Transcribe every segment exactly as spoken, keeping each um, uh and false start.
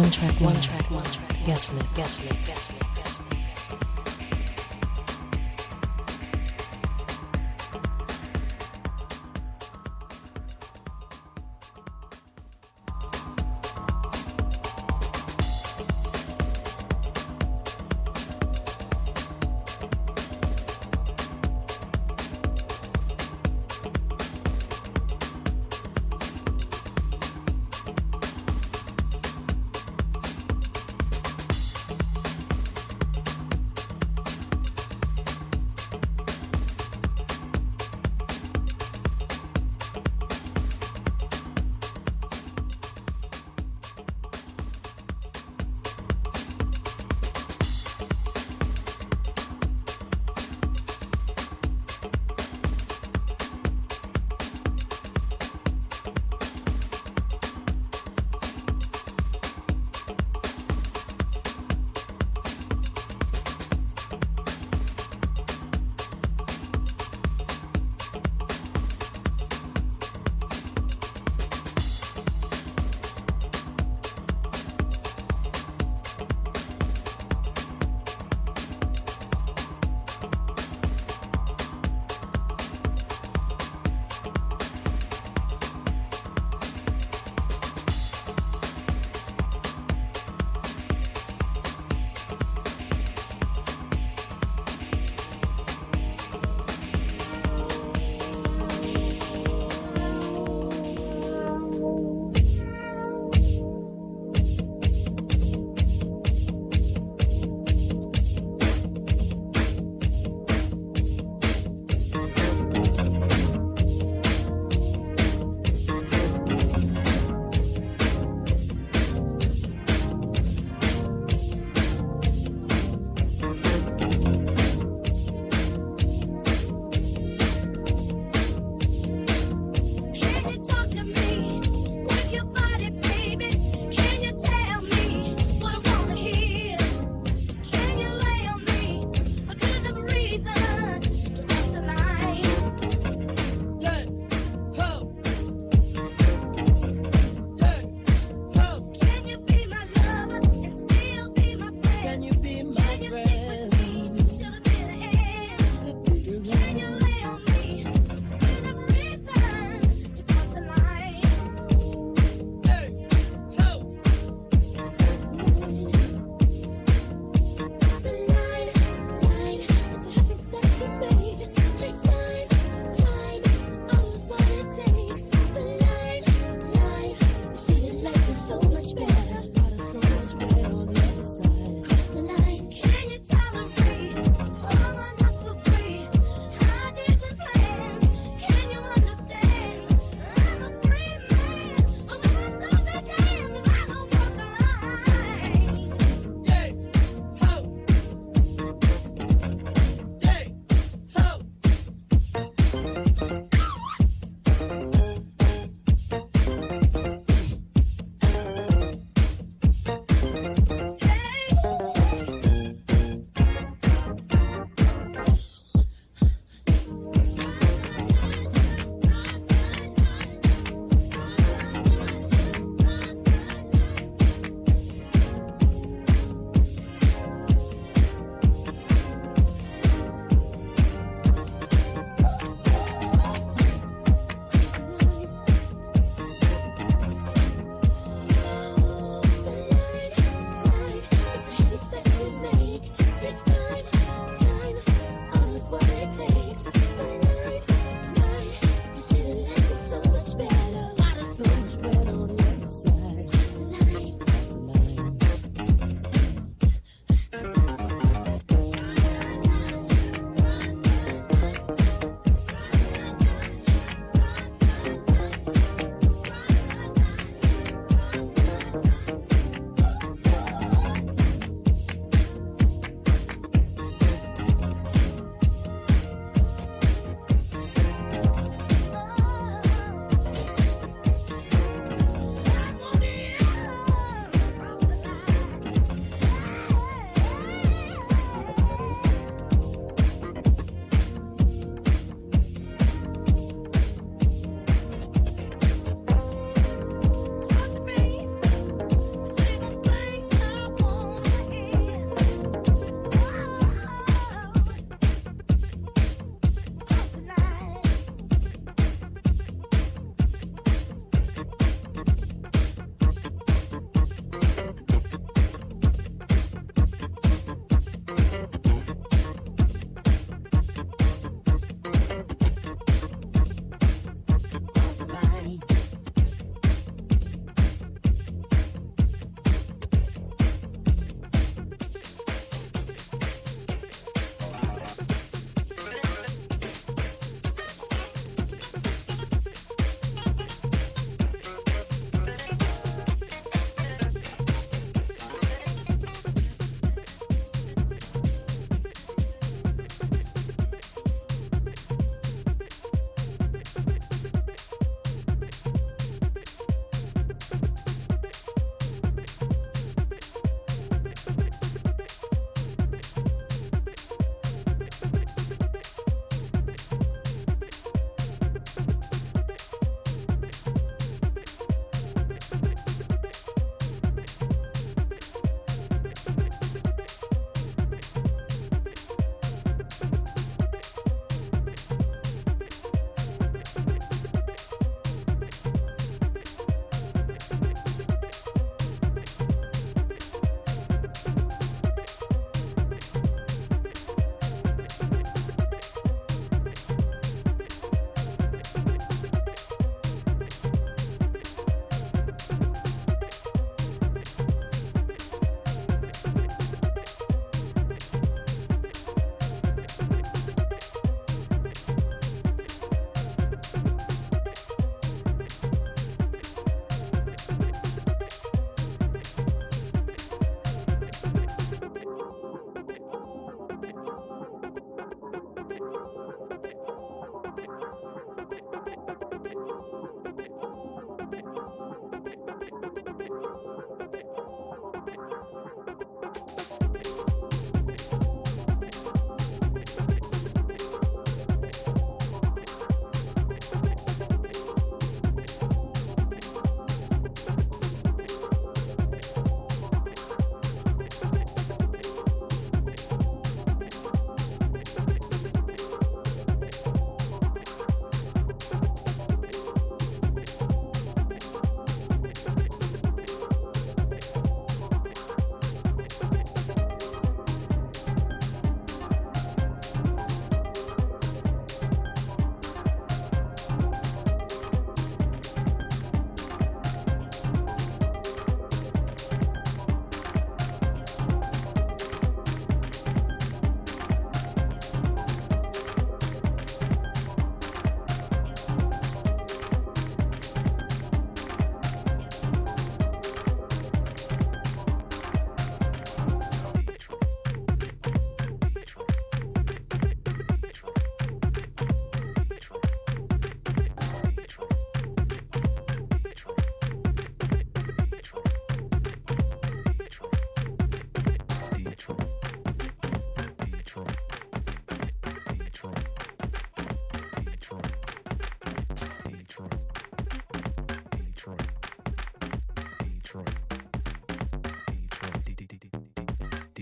One track, one track, one track. Guest mix, guest mix, guest mix.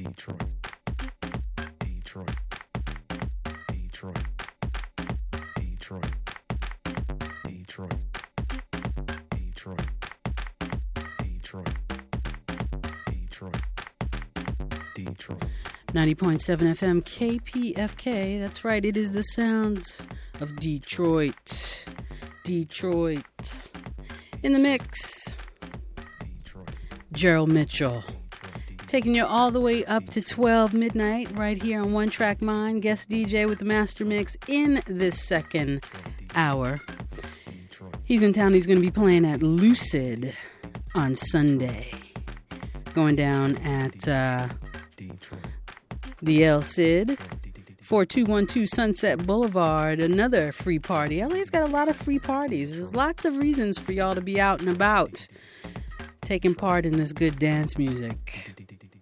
Detroit, Detroit, Detroit, Detroit, Detroit, Detroit, Detroit, Detroit, Detroit. ninety point seven F M K P F K. That's right, it is the sounds of Detroit. Detroit. In the mix, Gerald Mitchell. Taking you all the way up to twelve midnight right here on One Track Mind. Guest D J with the master mix in this second hour. He's in town. He's going to be playing at Lucid on Sunday. Going down at uh, the El Cid, forty-two twelve Sunset Boulevard. Another free party. L A's got a lot of free parties. There's lots of reasons for y'all to be out and about, taking part in this good dance music.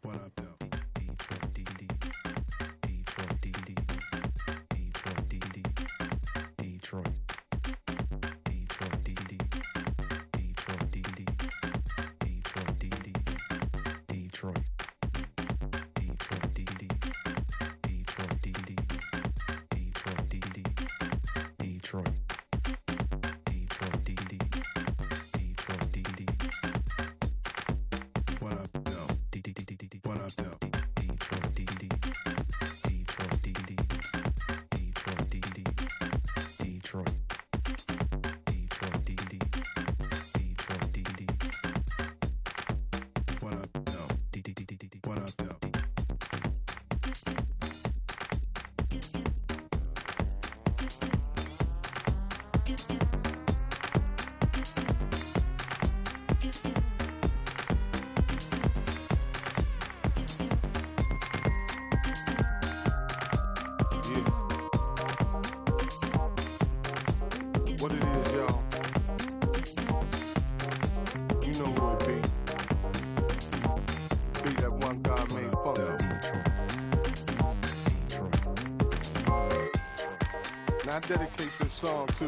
I dedicate this song to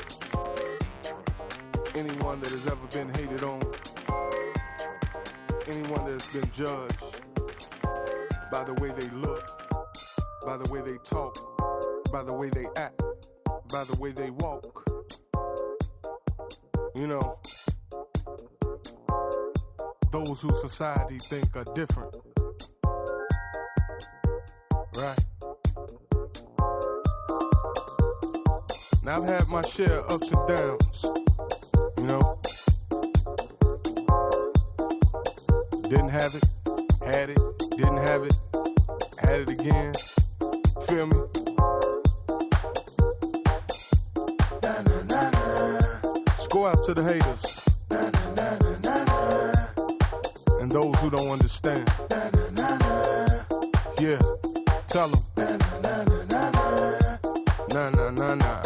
anyone that has ever been hated on, anyone that has been judged by the way they look, by the way they talk, by the way they act, by the way they walk. You know, those who society think are different, right? Now I've had my share of ups and downs, you know. Didn't have it, had it, didn't have it, had it again. Feel me? Na, na, na, na. Let's go out to the haters. Na, na, na, na, na, na. And those who don't understand. Na, na, na, na. Yeah, tell them. Na, na, na, na, na. Na, na, na, na.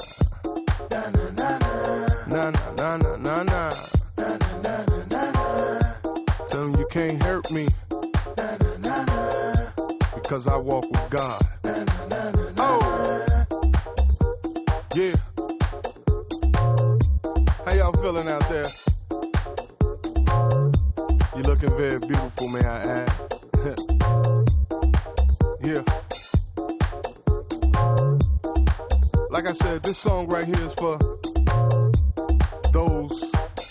Na na na na na na. Na na na na na na. Tell them you can't hurt me. Na na na na. Because I walk with God. Na na na na na. Oh. Yeah. How y'all feeling out there? You looking very beautiful, may I add. Yeah. Like I said, this song right here is for those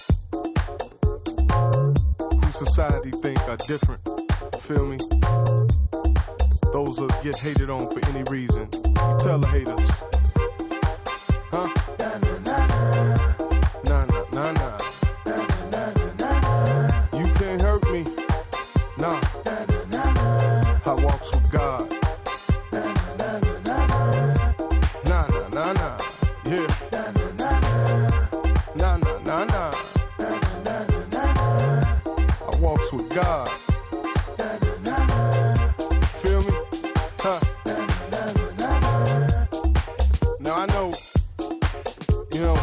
who society think are different, feel me? Those that get hated on for any reason. You tell the haters, huh? Na na na na, na na na na, na na na na. You can't hurt me, nah. Na na na na. I walks with God. Na na na na na, na na na na, yeah. Na na na na, na na na na, na na na na. I walks with God. Na na na na. Feel me? Huh? Na na na na na. Now I know, you know,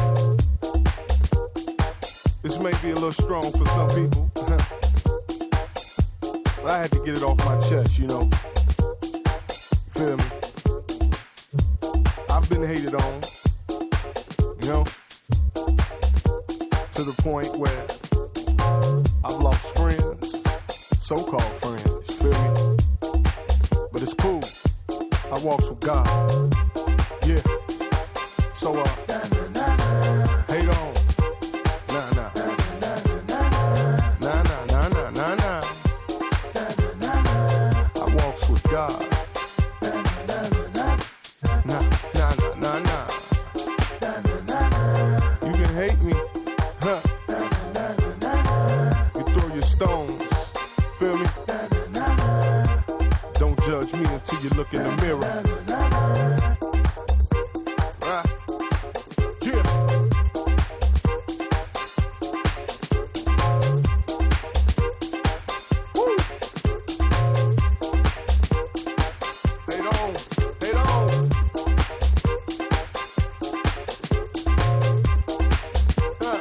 this may be a little strong for some people. But I had to get it off my chest, you know. Feel me? I've been hated on, you know, to the point where I've lost friends, so-called friends, feel me? walks with God. Yeah. So, uh, hate on. Nah, nah. Nah, nah, nah, nah, nah, nah. I walks with God. Nah, nah, nah, nah, nah. You can hate me, huh? You throw your stones, feel me? Don't judge me until you look in the mirror. Right? Yeah. Woo. Hate on, hate on. Huh.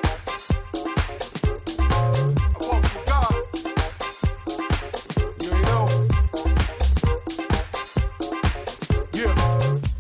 I walk with God. You ain't know. Yeah.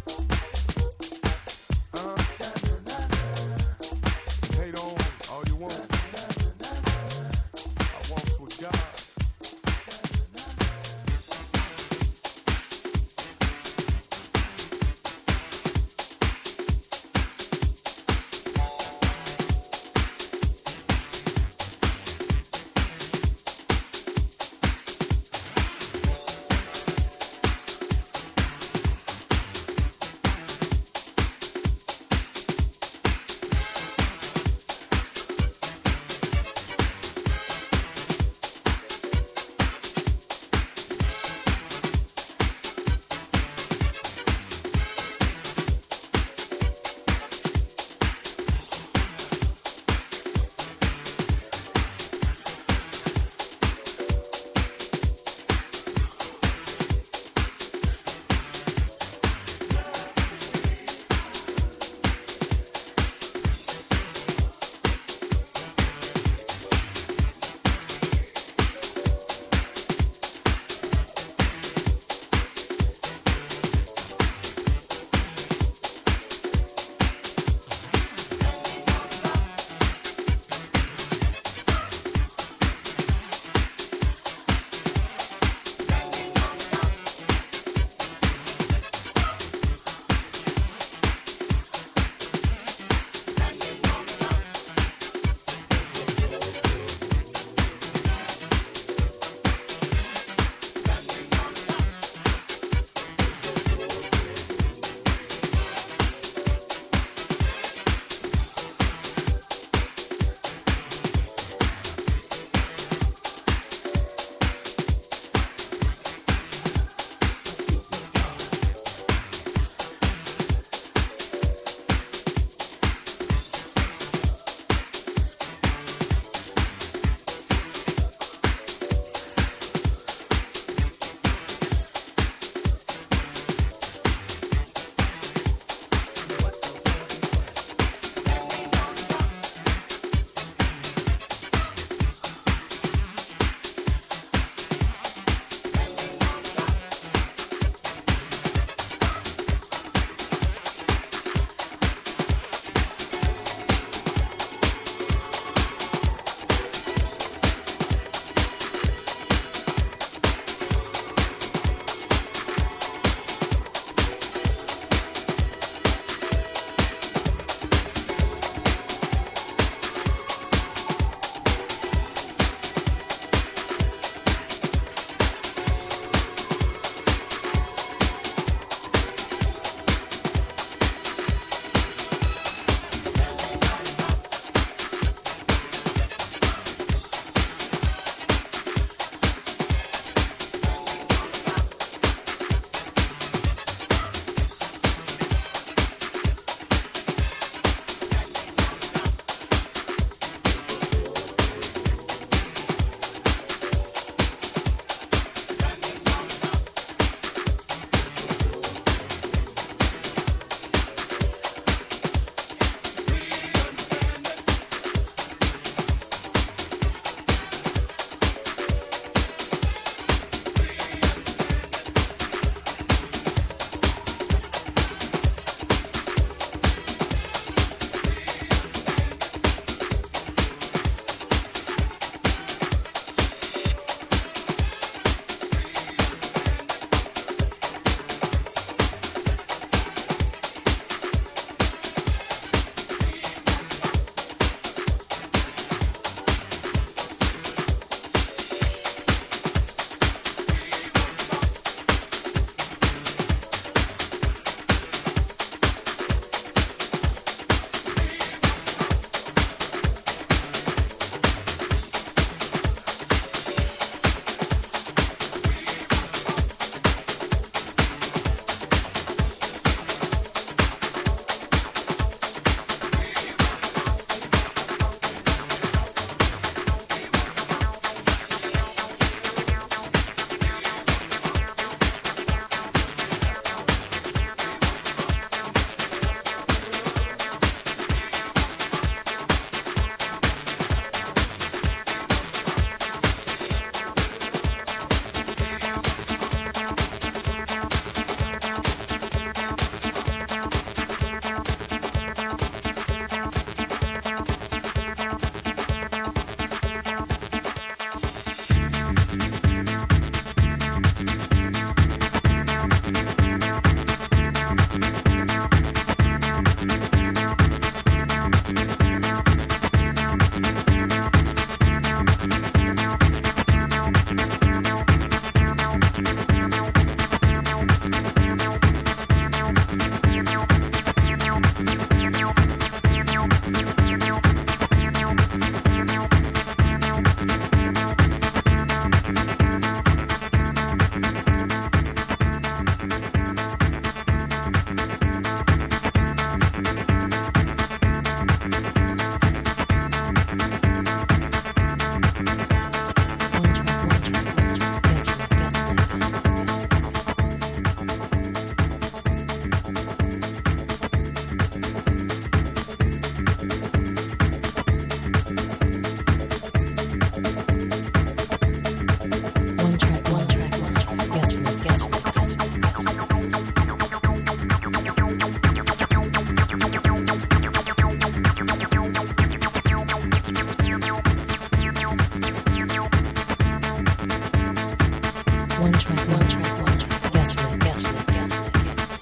one track, one track, one track. Guest mix, guest mix, guest mix.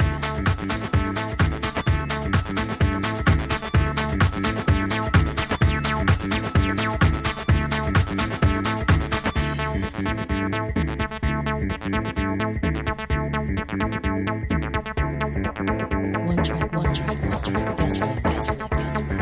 One track, one track, one track. Guest mix, guest mix, guest mix.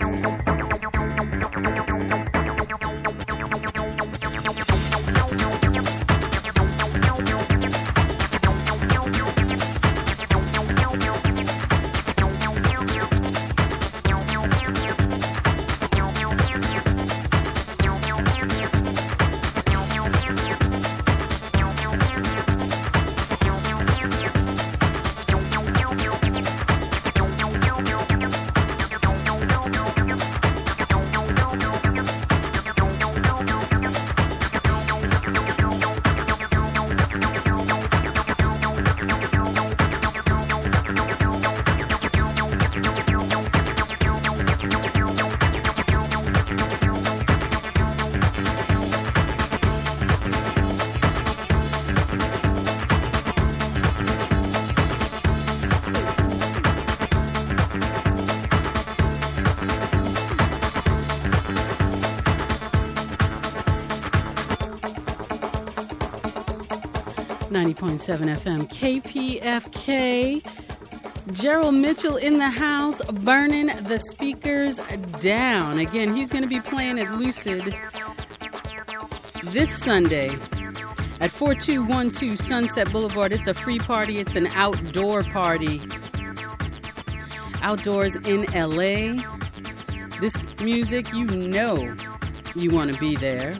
ninety point seven F M K P F K. Gerald Mitchell in the house, burning the speakers down. Again, he's going to be playing at Lucid this Sunday at forty-two twelve Sunset Boulevard. It's a free party. It's an outdoor party. Outdoors in L A. This music, you know you want to be there.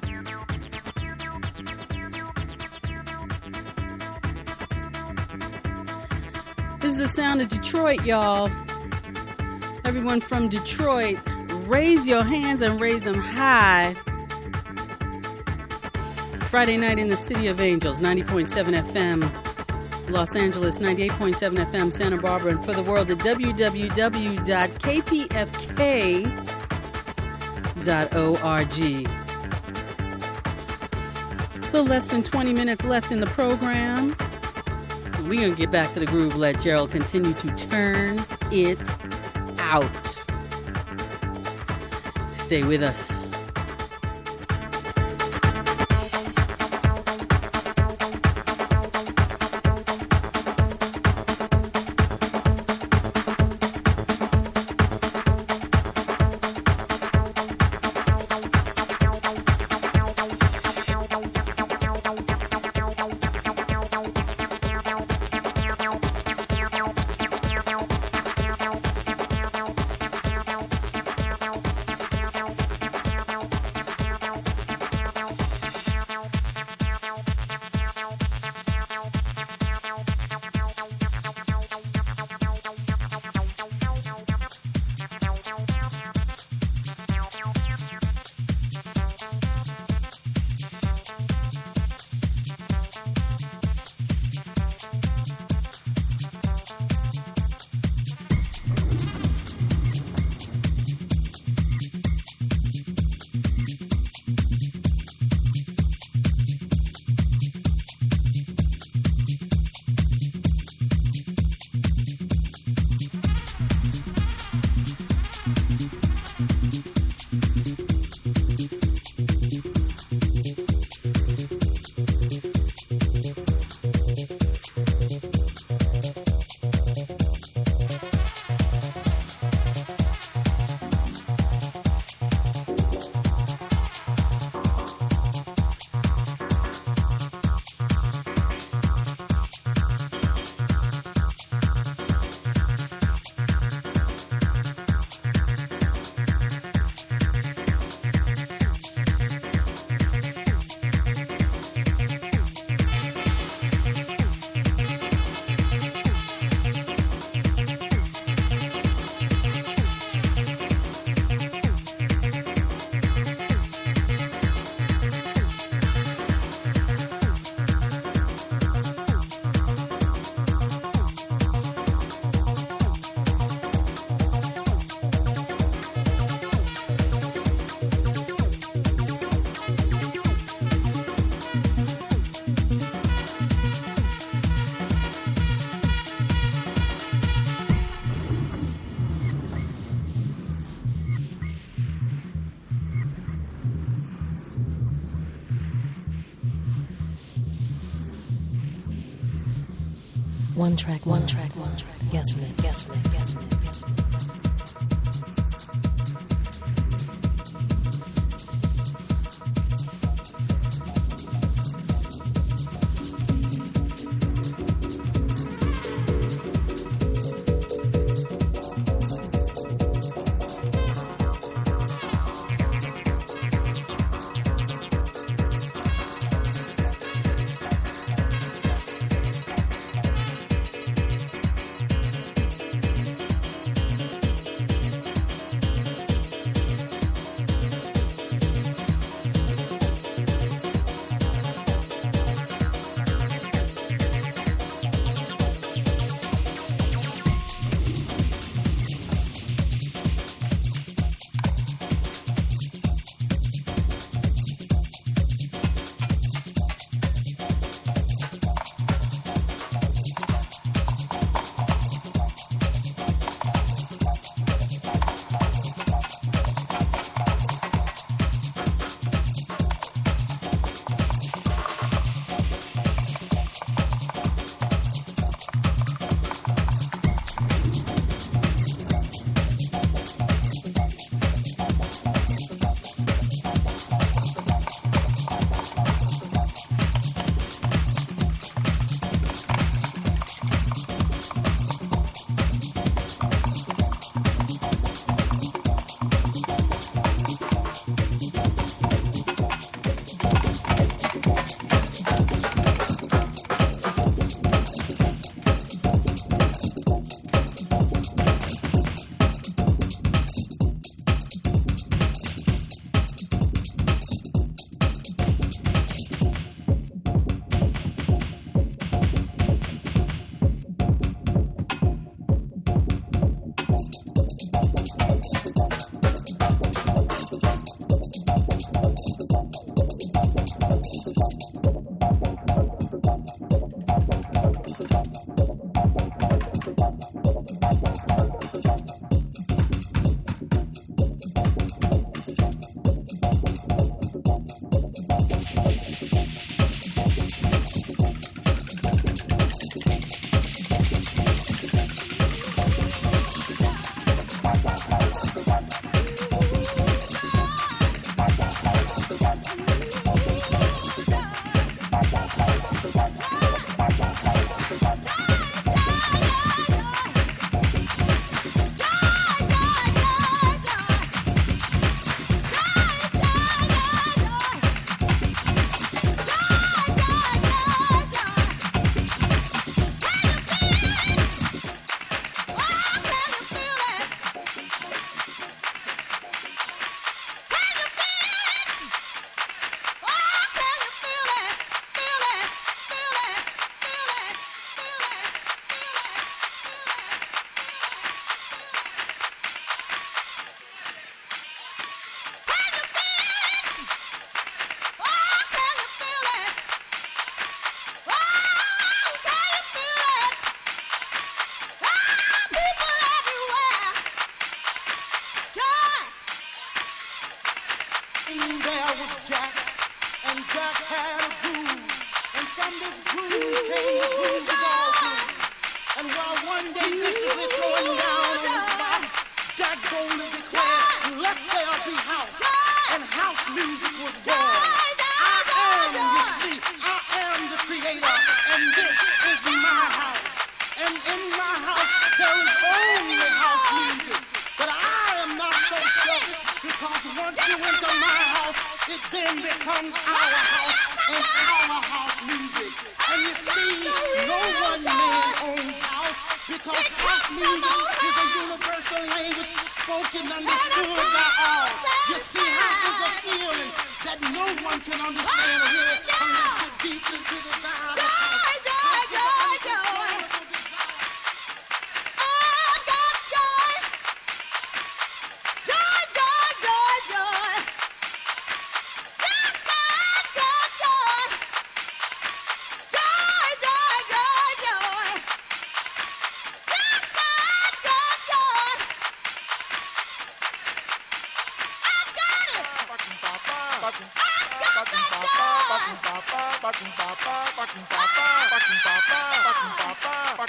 This is the sound of Detroit, y'all. Everyone from Detroit, raise your hands and raise them high. Friday night in the City of Angels, ninety point seven F M. Los Angeles, ninety-eight point seven F M, Santa Barbara, and for the world at w w w dot k p f k dot org. A little less than twenty minutes left in the program. We're going to get back to the groove. Let Gerald continue to turn it out. Stay with us. One track, one track, one track. Guest mix, guest mix, guest mix.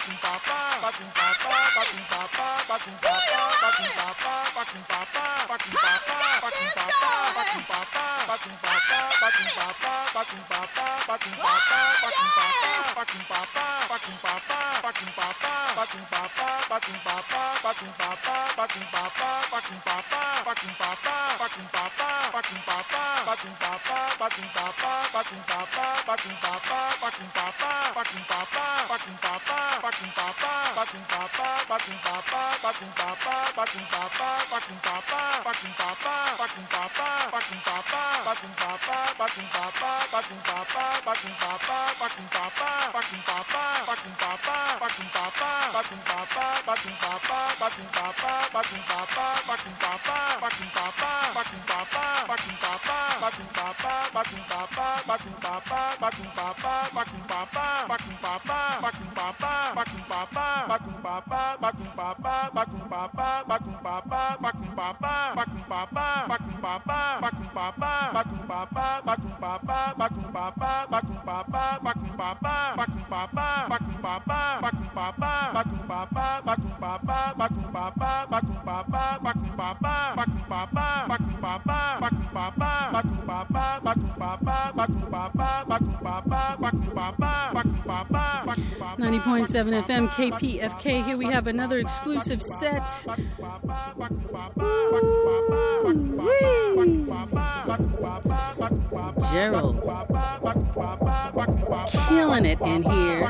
ninety point seven F M K P F K. Here we have another exclusive set. Ooh-wee. Gerald killing it in here.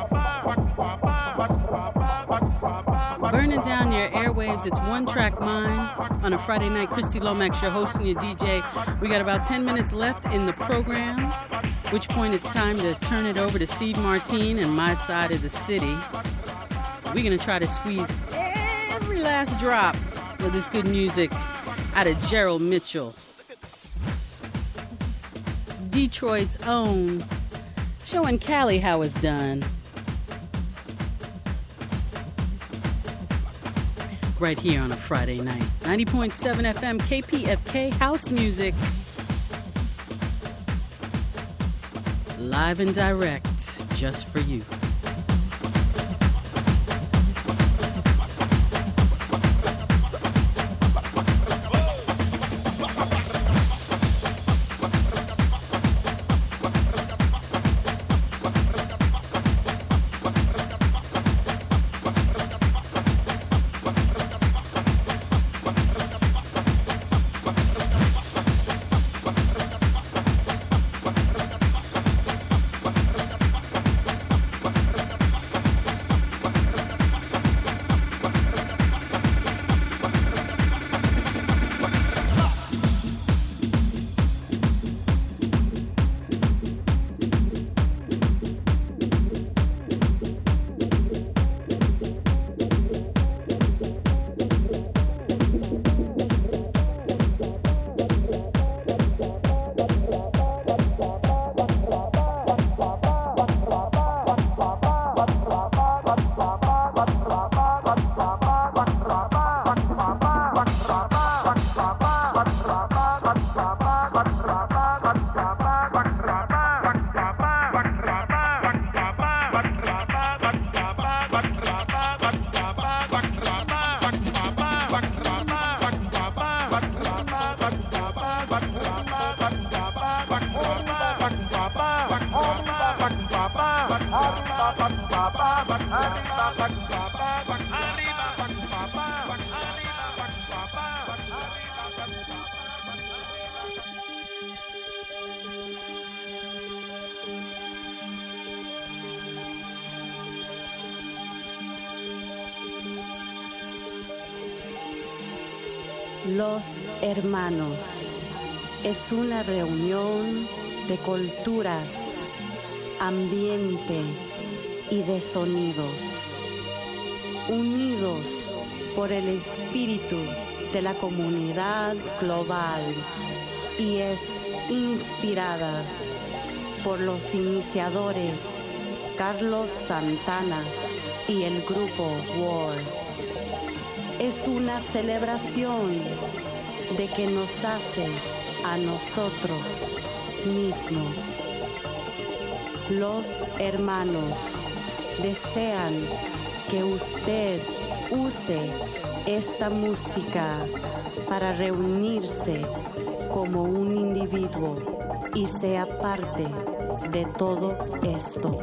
Burning down your airwaves. It's One Track Mind on a Friday night. Christy Lomax, your host and your D J. We got about ten minutes left in the program, at which point it's time to turn it over to Steve Martine and my side of the city. We're going to try to squeeze every last drop of this good music out of Gerald Mitchell, Detroit's own, showing Cali how it's done. Right here on a Friday night. ninety point seven F M K P F K, house music. Live and direct, just for you. Los Hermanos es una reunión de culturas, ambiente y de sonidos, unidos por el espíritu de la comunidad global y es inspirada por los iniciadores Carlos Santana y el grupo War. Es una celebración de que nos hace a nosotros mismos. Los Hermanos desean que usted use esta música para reunirse como un individuo y sea parte de todo esto.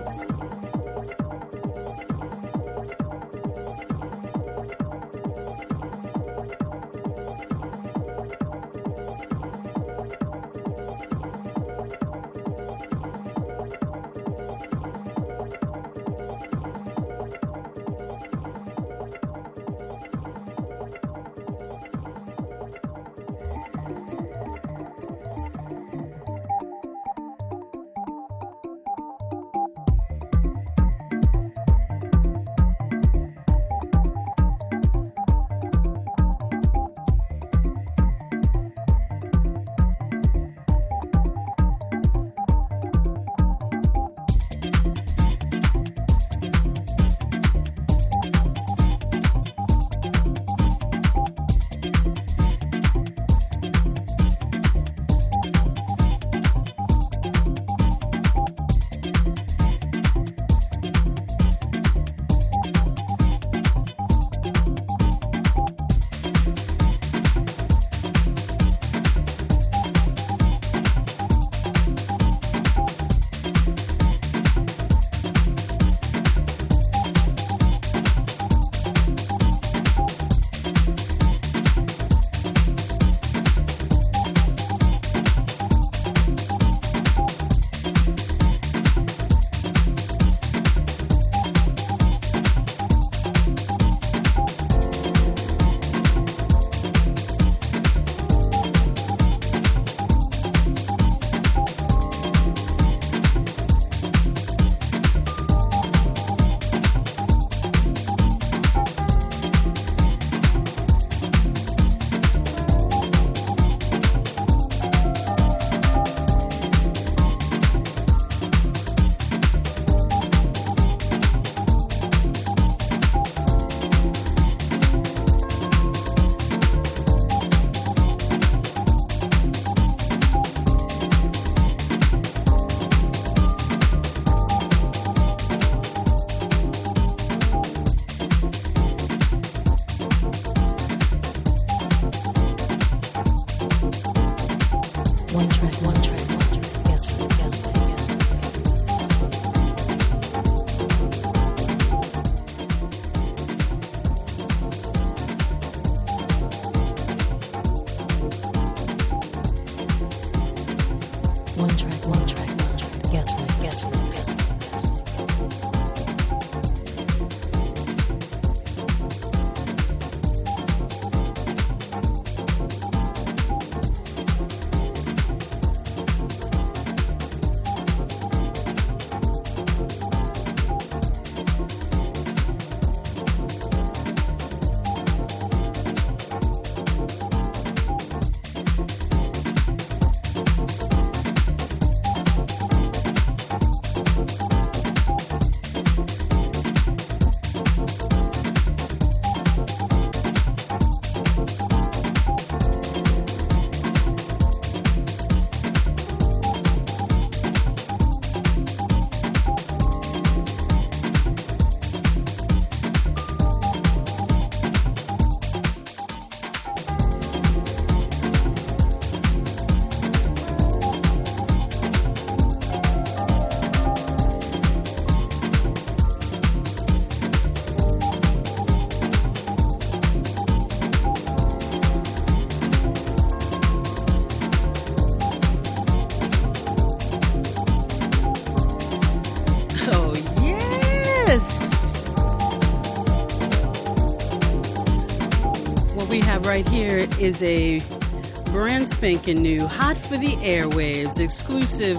Right here is a brand spanking new, hot for the airwaves, exclusive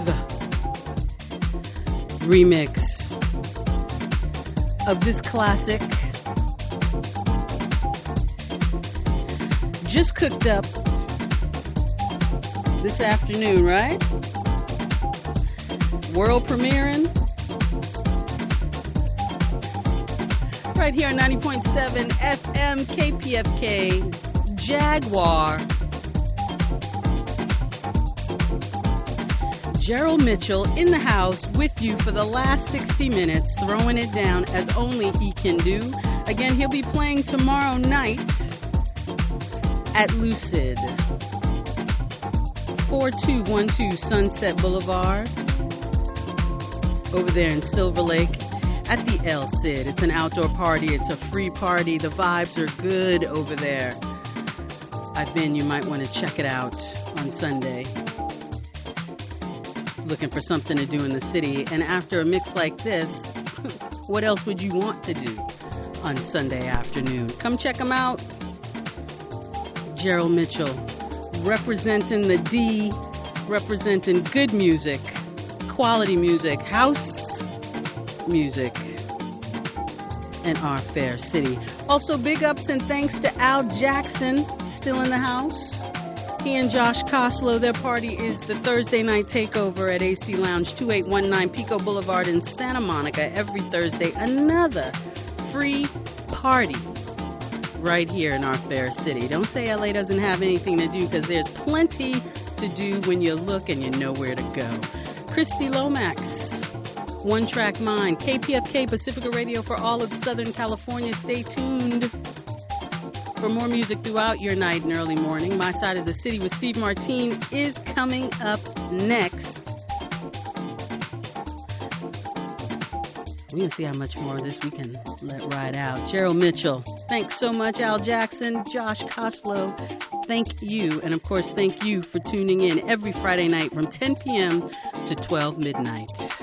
remix of this classic. Just cooked up this afternoon, right? World premiering. Right here on ninety point seven F M K P F K Jaguar. Gerald Mitchell in the house with you for the last sixty minutes, throwing it down as only he can do. Again, he'll be playing tomorrow night at Lucid, four two one two Sunset Boulevard, over there in Silver Lake at the El Cid. It's an outdoor party. It's a free party. The vibes are good over there. I've been. You might want to check it out on Sunday. Looking for something to do in the city. And after a mix like this, what else would you want to do on Sunday afternoon? Come check him out. Gerald Mitchell, representing the D, representing good music, quality music, house music in our fair city. Also, big ups and thanks to Al Jackson, still in the house. He and Josh Koslow, their party is the Thursday night takeover at A C Lounge, two eight one nine Pico Boulevard in Santa Monica every Thursday. Another free party right here in our fair city. Don't say L A doesn't have anything to do, because there's plenty to do when you look and you know where to go. Christy Lomax, One Track Mind, K P F K Pacifica Radio for all of Southern California. Stay tuned for more music throughout your night and early morning. My Side of the City with Steve Martin is coming up next. We're going to see how much more of this we can let ride out. Gerald Mitchell, thanks so much. Al Jackson, Josh Koslow, thank you. And of course, thank you for tuning in every Friday night from ten p.m. to twelve midnight.